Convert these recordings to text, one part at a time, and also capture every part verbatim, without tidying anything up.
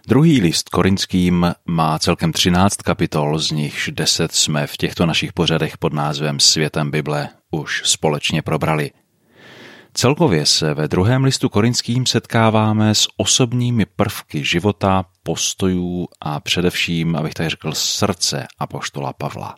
Druhý list Korinským má celkem třináct kapitol, z nichž deset jsme v těchto našich pořadech pod názvem Světem Bible už společně probrali. Celkově se ve druhém listu Korinským setkáváme s osobními prvky života, postojů a především, abych tak řekl, srdce apoštola Pavla.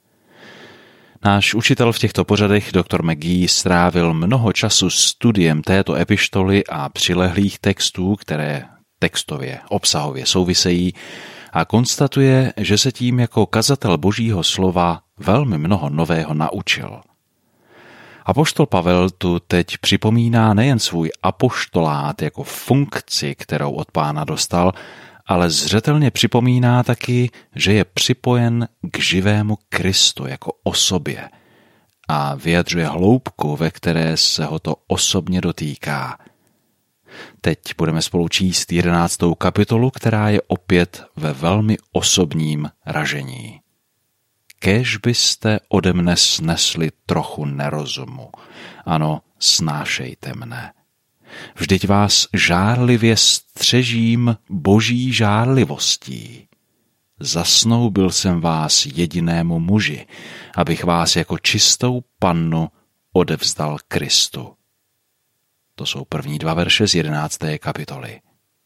Náš učitel v těchto pořadech, doktor McGee, strávil mnoho času studiem této epištoly a přilehlých textů, které textově, obsahově souvisejí, a konstatuje, že se tím jako kazatel Božího slova velmi mnoho nového naučil. Apoštol Pavel tu teď připomíná nejen svůj apoštolát jako funkci, kterou od Pána dostal, ale zřetelně připomíná taky, že je připojen k živému Kristu jako osobě a vyjadřuje hloubku, ve které se ho to osobně dotýká. Teď budeme spolu číst jedenáctou kapitolu, která je opět ve velmi osobním ražení. Kéž byste ode mne snesli trochu nerozumu. Ano, snášejte mne. Vždyť vás žárlivě střežím Boží žárlivostí. Zasnoubil jsem vás jedinému muži, abych vás jako čistou pannu odevzdal Kristu. To jsou první dva verše z jedenácté kapitoly.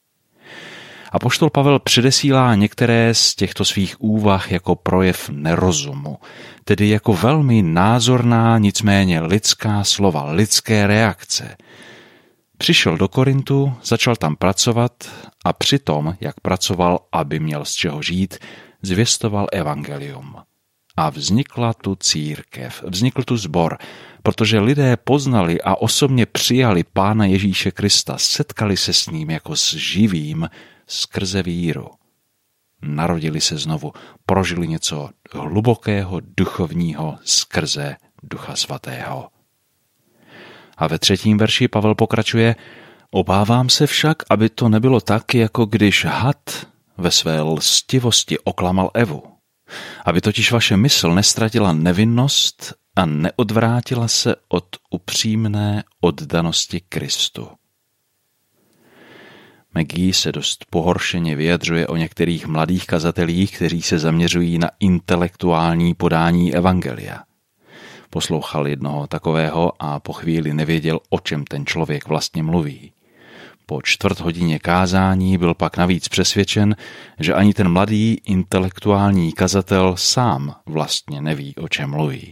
Apoštol Pavel předesílá některé z těchto svých úvah jako projev nerozumu, tedy jako velmi názorná, nicméně lidská slova, lidské reakce. Přišel do Korintu, začal tam pracovat a přitom, jak pracoval, aby měl z čeho žít, zvěstoval evangelium. A vznikla tu církev, vznikl tu sbor, protože lidé poznali a osobně přijali Pána Ježíše Krista, setkali se s ním jako s živým skrze víru. Narodili se znovu, prožili něco hlubokého, duchovního skrze Ducha Svatého. A ve třetím verši Pavel pokračuje: Obávám se však, aby to nebylo tak, jako když had ve své lstivosti oklamal Evu. Aby totiž vaše mysl nestratila nevinnost a neodvrátila se od upřímné oddanosti Kristu. McGee se dost pohoršeně vyjadřuje o některých mladých kazatelích, kteří se zaměřují na intelektuální podání evangelia. Poslouchal jednoho takového a po chvíli nevěděl, o čem ten člověk vlastně mluví. Po čtvrt hodině kázání byl pak navíc přesvědčen, že ani ten mladý intelektuální kazatel sám vlastně neví, o čem mluví.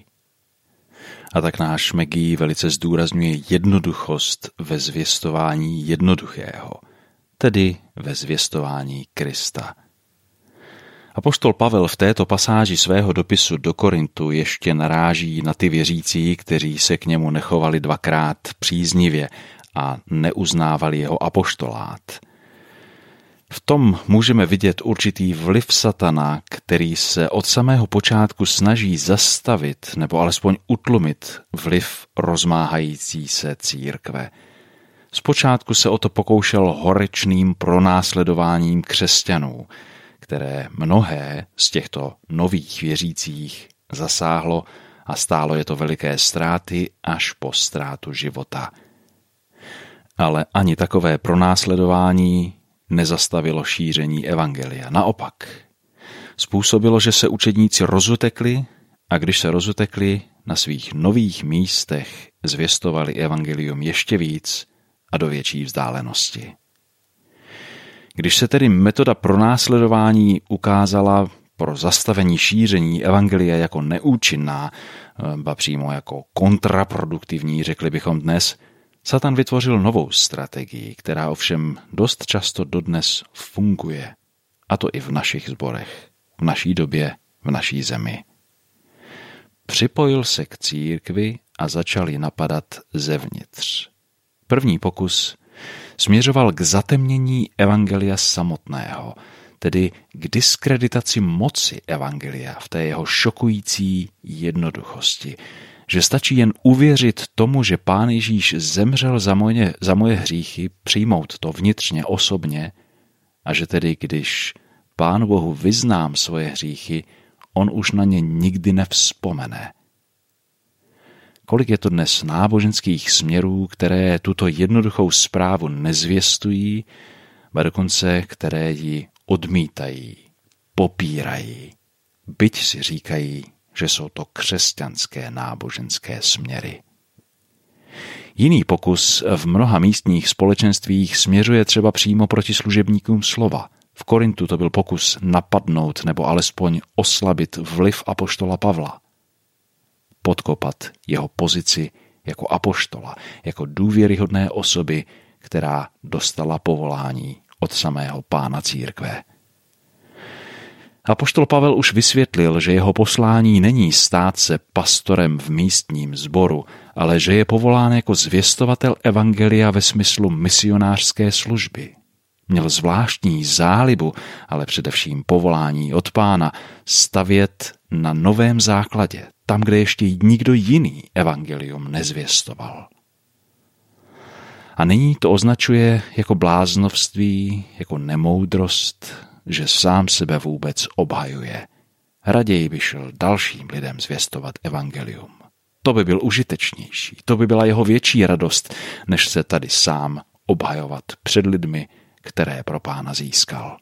A tak náš McGee velice zdůrazňuje jednoduchost ve zvěstování jednoduchého, tedy ve zvěstování Krista. Apoštol Pavel v této pasáži svého dopisu do Korintu ještě naráží na ty věřící, kteří se k němu nechovali dvakrát příznivě a neuznávali jeho apoštolát. V tom můžeme vidět určitý vliv satana, který se od samého počátku snaží zastavit nebo alespoň utlumit vliv rozmáhající se církve. Zpočátku se o to pokoušel horečným pronásledováním křesťanů, které mnohé z těchto nových věřících zasáhlo a stálo je to veliké ztráty až po ztrátu života. Ale ani takové pronásledování nezastavilo šíření evangelia. Naopak, způsobilo, že se učedníci rozutekli a když se rozutekli, na svých nových místech zvěstovali evangelium ještě víc a do větší vzdálenosti. Když se tedy metoda pronásledování ukázala pro zastavení šíření evangelia jako neúčinná, ba přímo jako kontraproduktivní, řekli bychom dnes, Satan vytvořil novou strategii, která ovšem dost často dodnes funguje, a to i v našich sborech, v naší době, v naší zemi. Připojil se k církvi a začal ji napadat zevnitř. První pokus směřoval k zatemnění evangelia samotného, tedy k diskreditaci moci evangelia v té jeho šokující jednoduchosti, že stačí jen uvěřit tomu, že Pán Ježíš zemřel za moje, za moje hříchy, přijmout to vnitřně osobně a že tedy, když Pánu Bohu vyznám svoje hříchy, on už na ně nikdy nevzpomene. Kolik je to dnes náboženských směrů, které tuto jednoduchou zprávu nezvěstují, a dokonce které ji odmítají, popírají, byť si říkají, že jsou to křesťanské náboženské směry. Jiný pokus v mnoha místních společenstvích směřuje třeba přímo proti služebníkům slova. V Korintu to byl pokus napadnout nebo alespoň oslabit vliv apoštola Pavla. Podkopat jeho pozici jako apoštola, jako důvěryhodné osoby, která dostala povolání od samého pána církve. Apoštol Pavel už vysvětlil, že jeho poslání není stát se pastorem v místním sboru, ale že je povolán jako zvěstovatel evangelia ve smyslu misionářské služby. Měl zvláštní zálibu, ale především povolání od pána stavět na novém základě, tam, kde ještě nikdo jiný evangelium nezvěstoval. A nyní to označuje jako bláznovství, jako nemoudrost, že sám sebe vůbec obhajuje. Raději by šel dalším lidem zvěstovat evangelium. To by byl užitečnější, to by byla jeho větší radost, než se tady sám obhajovat před lidmi, které pro pána získal.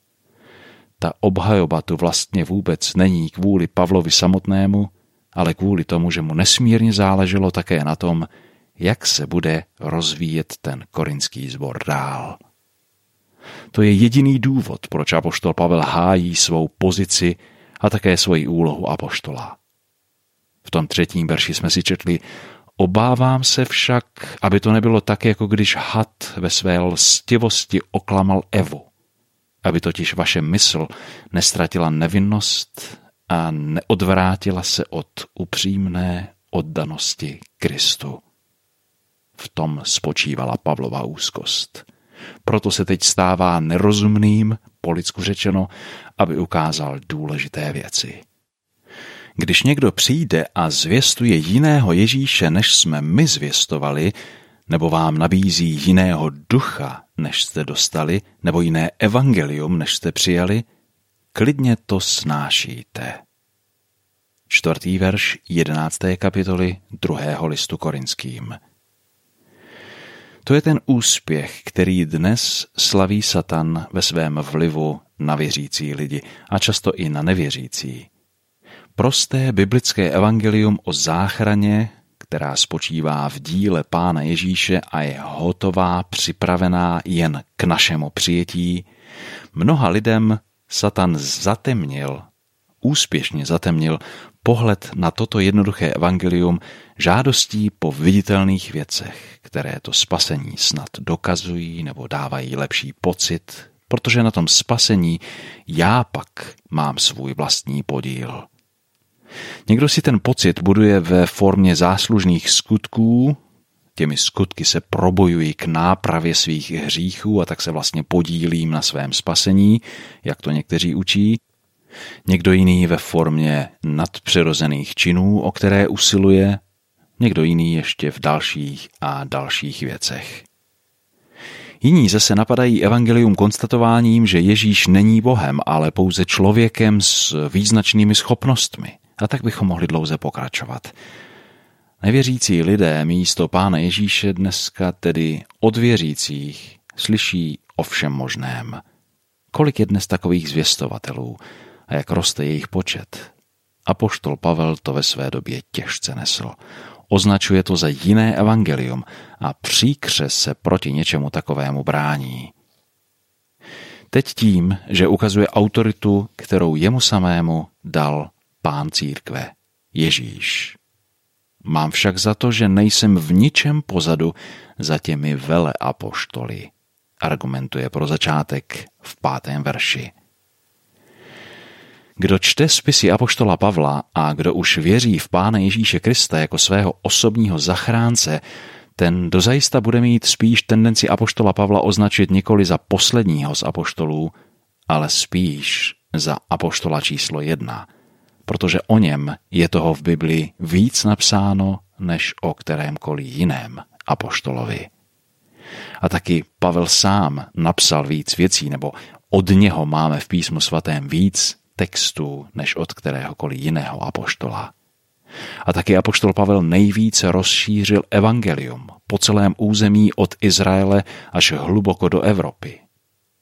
Ta obhajoba tu vlastně vůbec není kvůli Pavlovi samotnému, ale kvůli tomu, že mu nesmírně záleželo také na tom, jak se bude rozvíjet ten korinský sbor dál. To je jediný důvod, proč apoštol Pavel hájí svou pozici a také svoji úlohu apoštola. V tom třetím verši jsme si četli: obávám se však, aby to nebylo tak, jako když had ve své lstivosti oklamal Evu. Aby totiž vaše mysl nestratila nevinnost a neodvrátila se od upřímné oddanosti Kristu. V tom spočívala Pavlova úzkost. Proto se teď stává nerozumným, po lidsku řečeno, aby ukázal důležité věci. Když někdo přijde a zvěstuje jiného Ježíše, než jsme my zvěstovali, nebo vám nabízí jiného ducha, než jste dostali, nebo jiné evangelium, než jste přijali, klidně to snášíte. Čtvrtý verš jedenácté kapitoly druhého listu Korinským. To je ten úspěch, který dnes slaví Satan ve svém vlivu na věřící lidi a často i na nevěřící. Prosté biblické evangelium o záchraně, která spočívá v díle Pána Ježíše a je hotová, připravená jen k našemu přijetí, mnoha lidem Satan zatemnil, úspěšně zatemnil pohled na toto jednoduché evangelium žádostí po viditelných věcech, které to spasení snad dokazují nebo dávají lepší pocit, protože na tom spasení já pak mám svůj vlastní podíl. Někdo si ten pocit buduje ve formě záslužných skutků, těmi skutky se probojují k nápravě svých hříchů a tak se vlastně podílím na svém spasení, jak to někteří učí. Někdo jiný ve formě nadpřirozených činů, o které usiluje, někdo jiný ještě v dalších a dalších věcech. Jiní zase napadají evangelium konstatováním, že Ježíš není Bohem, ale pouze člověkem s význačnými schopnostmi. A tak bychom mohli dlouze pokračovat. Nevěřící lidé místo Pána Ježíše dneska tedy od věřících slyší o všem možném. Kolik je dnes takových zvěstovatelů a jak roste jejich počet? Apoštol Pavel to ve své době těžce nesl. Označuje to za jiné evangelium a příkře se proti něčemu takovému brání. Teď tím, že ukazuje autoritu, kterou jemu samému dal Pán církve, Ježíš. Mám však za to, že nejsem v ničem pozadu za těmi veleapoštoly, argumentuje pro začátek v pátém verši. Kdo čte spisy apoštola Pavla a kdo už věří v Pána Ježíše Krista jako svého osobního zachránce, ten dozajista bude mít spíš tendenci apoštola Pavla označit nikoli za posledního z apoštolů, ale spíš za apoštola číslo jedna, protože o něm je toho v Biblii víc napsáno než o kterémkoliv jiném apoštolovi. A taky Pavel sám napsal víc věcí, nebo od něho máme v písmu svatém víc textů než od kteréhokoliv jiného apoštola. A taky apoštol Pavel nejvíce rozšířil evangelium po celém území od Izraele až hluboko do Evropy.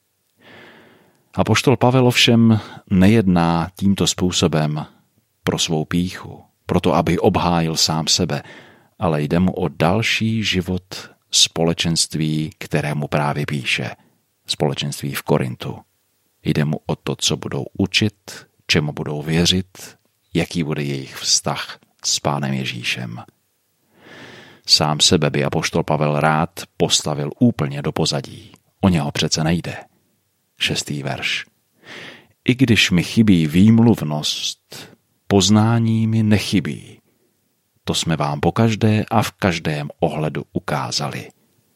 Apoštol Pavel ovšem nejedná tímto způsobem pro svou pýchu, proto aby obhájil sám sebe, ale jde mu o další život společenství, kterému právě píše, společenství v Korintu. Jde mu o to, co budou učit, čemu budou věřit, jaký bude jejich vztah s Pánem Ježíšem. Sám sebe by apoštol Pavel rád postavil úplně do pozadí. O něho přece nejde. Šestý verš. I když mi chybí výmluvnost, poznání mi nechybí. To jsme vám pokaždé a v každém ohledu ukázali.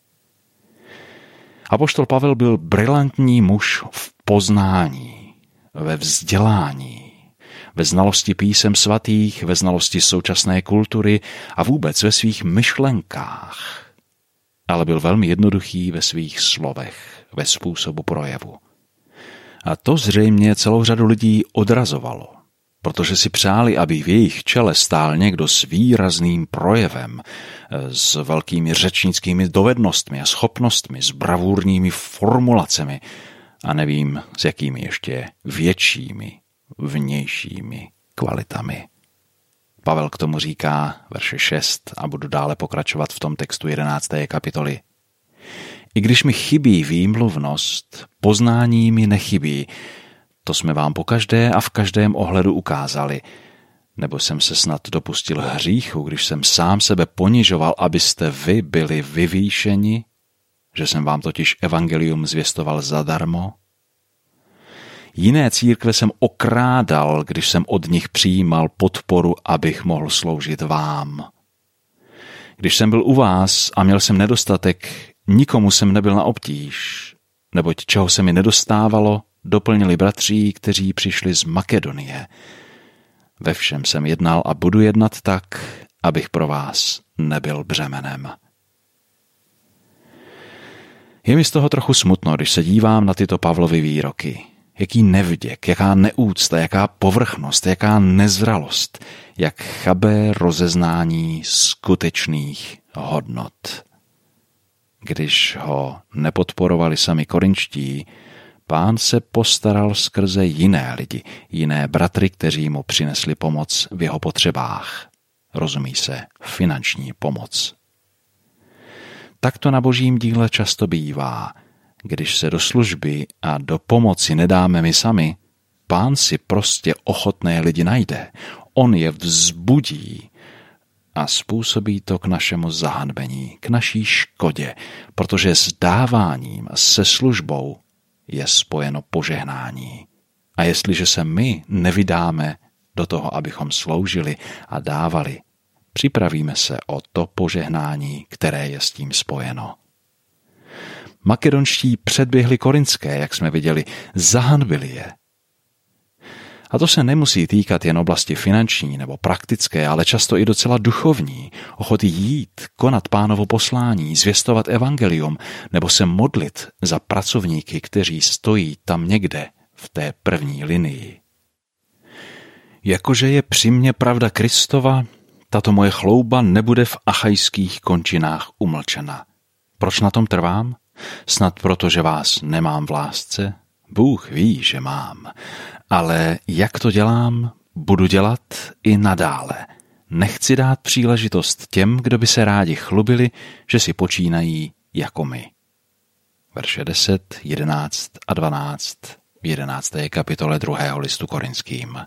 Apoštol Pavel byl brilantní muž v poznání, ve vzdělání, ve znalosti písem svatých, ve znalosti současné kultury a vůbec ve svých myšlenkách. Ale byl velmi jednoduchý ve svých slovech, ve způsobu projevu. A to zřejmě celou řadu lidí odrazovalo, protože si přáli, aby v jejich čele stál někdo s výrazným projevem, s velkými řečnickými dovednostmi a schopnostmi, s bravurními formulacemi a nevím, s jakými ještě většími, vnějšími kvalitami. Pavel k tomu říká verše šest a budu dále pokračovat v tom textu jedenácté kapitoly. I když mi chybí výmluvnost, poznání mi nechybí. To jsme vám pokaždé a v každém ohledu ukázali. Nebo jsem se snad dopustil hříchu, když jsem sám sebe ponižoval, abyste vy byli vyvýšeni? Že jsem vám totiž evangelium zvěstoval zadarmo? Jiné církve jsem okrádal, když jsem od nich přijímal podporu, abych mohl sloužit vám. Když jsem byl u vás a měl jsem nedostatek, nikomu jsem nebyl na obtíž, neboť čeho se mi nedostávalo, doplnili bratří, kteří přišli z Makedonie. Ve všem jsem jednal a budu jednat tak, abych pro vás nebyl břemenem. Je mi z toho trochu smutno, když se dívám na tyto Pavlovy výroky. Jaký nevděk, jaká neúcta, jaká povrchnost, jaká nezralost, jak chabé rozeznání skutečných hodnot. Když ho nepodporovali sami korinčtí, Pán se postaral skrze jiné lidi, jiné bratry, kteří mu přinesli pomoc v jeho potřebách. Rozumí se, finanční pomoc. Tak to na božím díle často bývá. Když se do služby a do pomoci nedáme my sami, Pán si prostě ochotné lidi najde. On je vzbudí a způsobí to k našemu zahanbení, k naší škodě, protože s dáváním, se službou je spojeno požehnání. A jestliže se my nevydáme do toho, abychom sloužili a dávali, připravíme se o to požehnání, které je s tím spojeno. Makedonští předběhli korinské, jak jsme viděli, zahanbili je. A to se nemusí týkat jen oblasti finanční nebo praktické, ale často i docela duchovní, ochoty jít, konat Pánovo poslání, zvěstovat evangelium nebo se modlit za pracovníky, kteří stojí tam někde v té první linii. Jakože je při mně pravda Kristova, tato moje chlouba nebude v achajských končinách umlčena. Proč na tom trvám? Snad proto, že vás nemám v lásce? Bůh ví, že mám. Ale jak to dělám, budu dělat i nadále. Nechci dát příležitost těm, kdo by se rádi chlubili, že si počínají jako my. Verše deset, jedenáct a dvanáct v jedenácté kapitole druhého listu Korinským.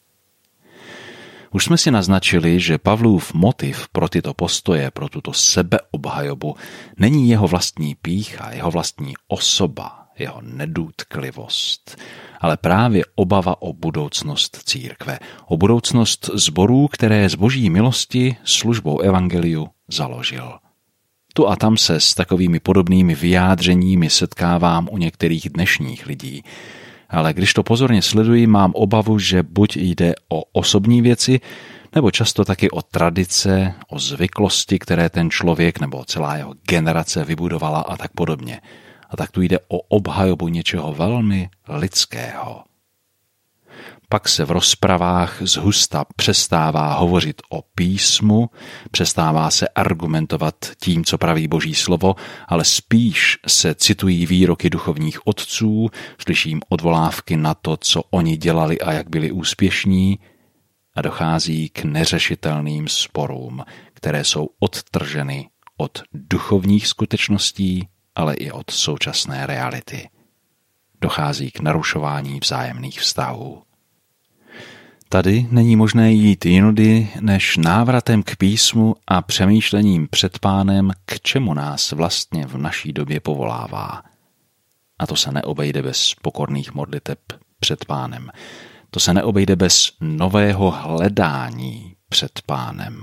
Už jsme si naznačili, že Pavlův motiv pro tyto postoje, pro tuto sebeobhajobu, není jeho vlastní pýcha, jeho vlastní osoba, jeho nedůtklivost, ale právě obava o budoucnost církve, o budoucnost sborů, které z boží milosti službou evangeliu založil. Tu a tam se s takovými podobnými vyjádřeními setkávám u některých dnešních lidí, ale když to pozorně sleduji, mám obavu, že buď jde o osobní věci, nebo často taky o tradice, o zvyklosti, které ten člověk nebo celá jeho generace vybudovala a tak podobně. A tak tu jde o obhajobu něčeho velmi lidského. Pak se v rozpravách zhusta přestává hovořit o písmu, přestává se argumentovat tím, co praví Boží slovo, ale spíš se citují výroky duchovních otců, slyším odvolávky na to, co oni dělali a jak byli úspěšní, a dochází k neřešitelným sporům, které jsou odtrženy od duchovních skutečností, ale i od současné reality. Dochází k narušování vzájemných vztahů. Tady není možné jít jinudy než návratem k písmu a přemýšlením před Pánem, k čemu nás vlastně v naší době povolává. A to se neobejde bez pokorných modliteb před Pánem. To se neobejde bez nového hledání před Pánem.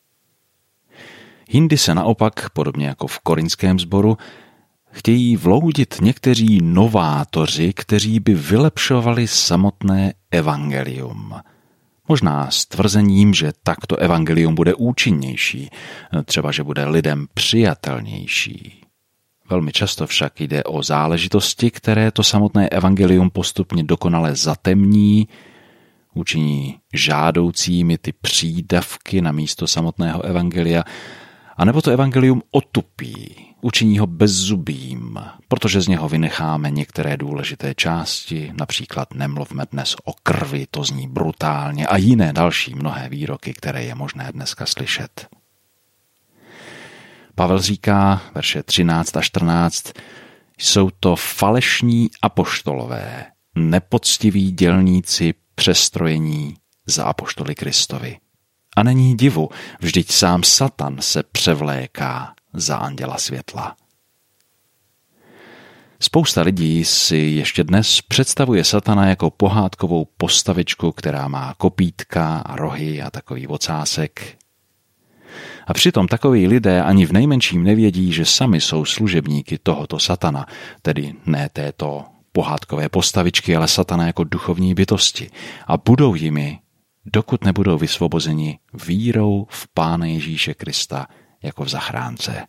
Jindy se naopak, podobně jako v korinském sboru, chtějí vloudit někteří novátoři, kteří by vylepšovali samotné evangelium. Možná s tvrzením, že takto evangelium bude účinnější, třeba že bude lidem přijatelnější. Velmi často však jde o záležitosti, které to samotné evangelium postupně dokonale zatemní, učiní žádoucími ty přídavky na místo samotného evangelia, anebo to evangelium otupí, učiní ho bezzubým, protože z něho vynecháme některé důležité části, například nemluvme dnes o krvi, to zní brutálně, a jiné další mnohé výroky, které je možné dneska slyšet. Pavel říká, verše třináct a čtrnáct, jsou to falešní apoštolové, nepoctiví dělníci přestrojení za apoštoly Kristovi. A není divu, vždyť sám Satan se převléká za anděla světla. Spousta lidí si ještě dnes představuje Satana jako pohádkovou postavičku, která má kopítka a rohy a takový ocásek. A přitom takoví lidé ani v nejmenším nevědí, že sami jsou služebníky tohoto Satana, tedy ne této pohádkové postavičky, ale Satana jako duchovní bytosti, a budou jimi, dokud nebudou vysvobozeni vírou v Pána Ježíše Krista jako v zachránce.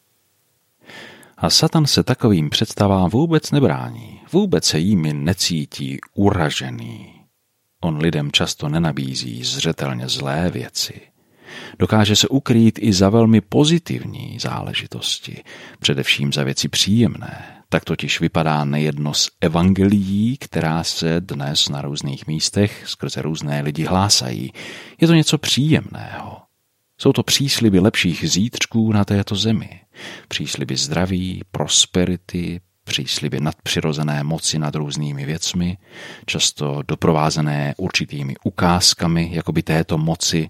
A Satan se takovým představám vůbec nebrání, vůbec se jimi necítí uražený. On lidem často nenabízí zřetelně zlé věci. Dokáže se ukrýt i za velmi pozitivní záležitosti, především za věci příjemné. Tak totiž vypadá nejedno z evangelií, která se dnes na různých místech skrze různé lidi hlásají. Je to něco příjemného. Jsou to přísliby lepších zítřků na této zemi. Přísliby zdraví, prosperity, přísliby nadpřirozené moci nad různými věcmi, často doprovázené určitými ukázkami jakoby této moci.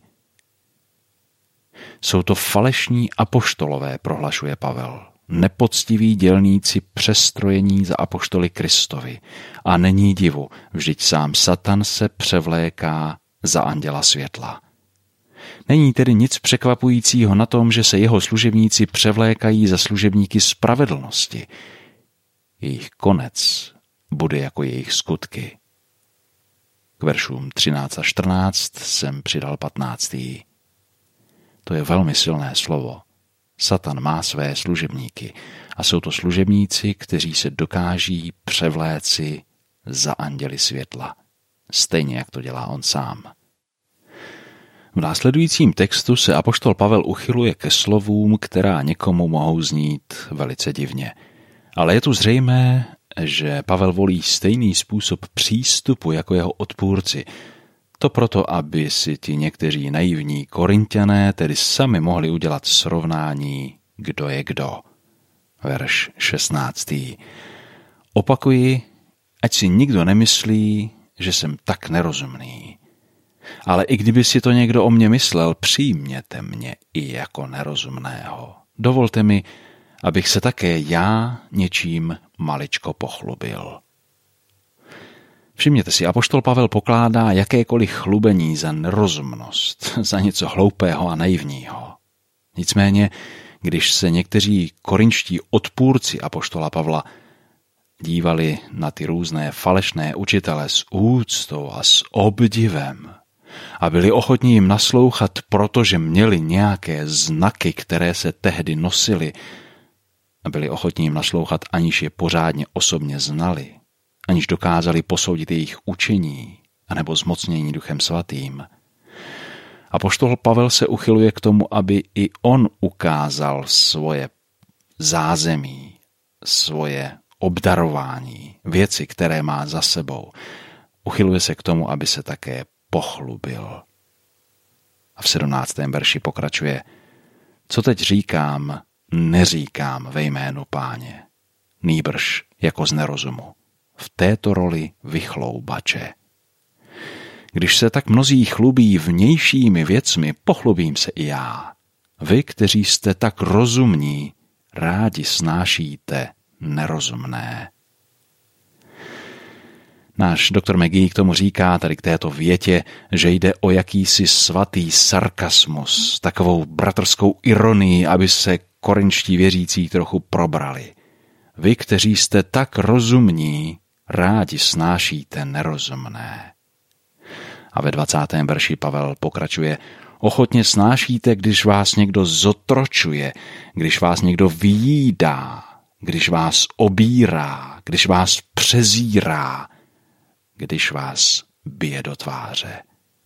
Jsou to falešní apoštolové, prohlašuje Pavel. Nepoctiví dělníci přestrojení za apoštoly Kristovi. A není divu, vždyť sám Satan se převléká za anděla světla. Není tedy nic překvapujícího na tom, že se jeho služebníci převlékají za služebníky spravedlnosti. Jejich konec bude jako jejich skutky. K veršům třináct a čtrnáct jsem přidal patnáctý. To je velmi silné slovo. Satan má své služebníky a jsou to služebníci, kteří se dokáží převléci za anděli světla. Stejně, jak to dělá on sám. V následujícím textu se apoštol Pavel uchyluje ke slovům, která někomu mohou znít velice divně. Ale je tu zřejmé, že Pavel volí stejný způsob přístupu jako jeho odpůrci. To proto, aby si ti někteří naivní Korinťané tedy sami mohli udělat srovnání, kdo je kdo. Verš šestnáctý. Opakuji, ať si nikdo nemyslí, že jsem tak nerozumný. Ale i kdyby si to někdo o mě myslel, přijměte mě i jako nerozumného. Dovolte mi, abych se také já něčím maličko pochlubil. Všimněte si, apoštol Pavel pokládá jakékoliv chlubení za nerozumnost, za něco hloupého a naivního. Nicméně, když se někteří korinští odpůrci apoštola Pavla dívali na ty různé falešné učitele s úctou a s obdivem a byli ochotní jim naslouchat, protože měli nějaké znaky, které se tehdy nosily, a byli ochotní jim naslouchat, aniž je pořádně osobně znali, aniž dokázali posoudit jejich učení, anebo zmocnění Duchem Svatým. Apoštol Pavel se uchyluje k tomu, aby i on ukázal svoje zázemí, svoje obdarování, věci, které má za sebou. Uchyluje se k tomu, aby se také pochlubil. A v sedmnáctém verši pokračuje: Co teď říkám, neříkám ve jménu Páně, nýbrž jako z nerozumu. V této roli vychloubače. Když se tak mnozí chlubí vnějšími věcmi, pochlubím se i já. Vy, kteří jste tak rozumní, rádi snášíte nerozumné. Náš doktor McGee k tomu říká tady k této větě, že jde o jakýsi svatý sarkasmus, takovou bratrskou ironii, aby se korinští věřící trochu probrali. Vy, kteří jste tak rozumní, rádi snášíte nerozumné. A ve dvacátém verši Pavel pokračuje: Ochotně snášíte, když vás někdo zotročuje, když vás někdo vyjídá, když vás obírá, když vás přezírá, když vás bije do tváře.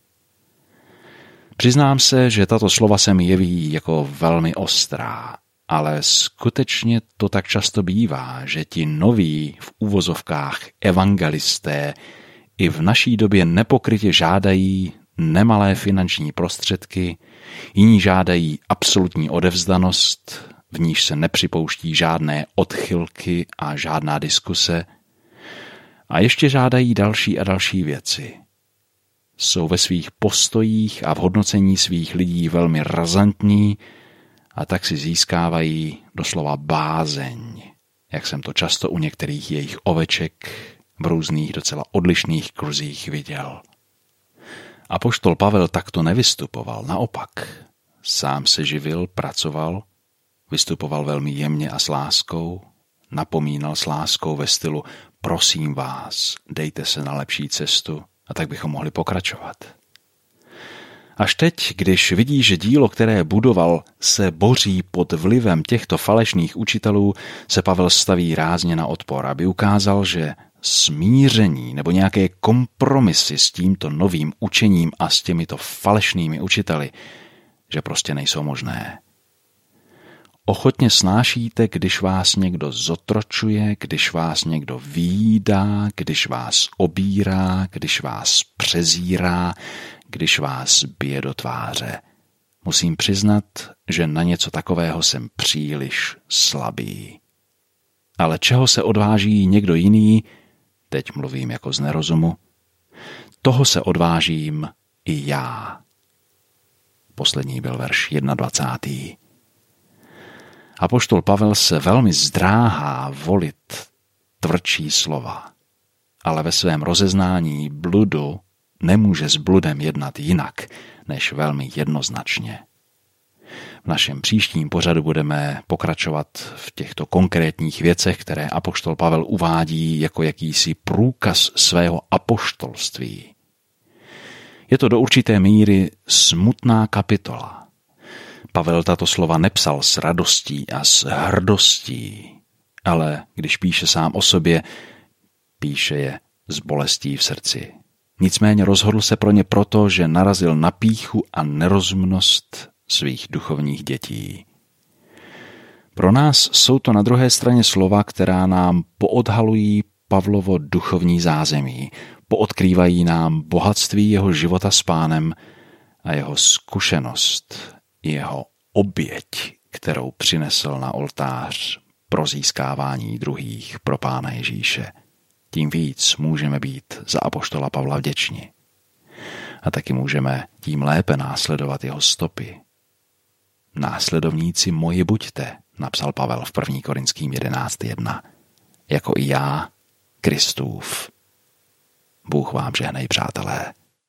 Přiznám se, že tato slova se mi jeví jako velmi ostrá, ale skutečně to tak často bývá, že ti noví v uvozovkách evangelisté i v naší době nepokrytě žádají nemalé finanční prostředky, jiní žádají absolutní odevzdanost, v níž se nepřipouští žádné odchylky a žádná diskuse, a ještě žádají další a další věci. Jsou ve svých postojích a v hodnocení svých lidí velmi razantní a tak si získávají doslova bázeň, jak jsem to často u některých jejich oveček v různých docela odlišných kruzích viděl. Apoštol Pavel takto nevystupoval, naopak. Sám se živil, pracoval, vystupoval velmi jemně a s láskou, napomínal s láskou ve stylu: prosím vás, dejte se na lepší cestu, a tak bychom mohli pokračovat. Až teď, když vidí, že dílo, které budoval, se boří pod vlivem těchto falešných učitelů, se Pavel staví rázně na odpor, aby ukázal, že smíření nebo nějaké kompromisy s tímto novým učením a s těmito falešnými učiteli, že prostě nejsou možné. Ochotně snášíte, když vás někdo zotročuje, když vás někdo vyjídá, když vás obírá, když vás přezírá, když vás bije do tváře. Musím přiznat, že na něco takového jsem příliš slabý. Ale čeho se odváží někdo jiný, teď mluvím jako z nerozumu, toho se odvážím i já. Poslední byl verš dvacátý první. Apoštol Pavel se velmi zdráhá volit tvrdší slova, ale ve svém rozeznání bludu nemůže s bludem jednat jinak, než velmi jednoznačně. V našem příštím pořadu budeme pokračovat v těchto konkrétních věcech, které apoštol Pavel uvádí jako jakýsi průkaz svého apoštolství. Je to do určité míry smutná kapitola. Pavel tato slova nepsal s radostí a s hrdostí, ale když píše sám o sobě, píše je s bolestí v srdci. Nicméně rozhodl se pro ně proto, že narazil na pýchu a nerozumnost svých duchovních dětí. Pro nás jsou to na druhé straně slova, která nám poodhalují Pavlovo duchovní zázemí, poodkrývají nám bohatství jeho života s Pánem a jeho zkušenost, jeho oběť, kterou přinesl na oltář pro získávání druhých pro Pána Ježíše. Tím víc můžeme být za apoštola Pavla vděční. A taky můžeme tím lépe následovat jeho stopy. Následovníci moji buďte, napsal Pavel v první Korinským jedenáct jedna. Jako i já, Kristův. Bůh vám žehnej, přátelé.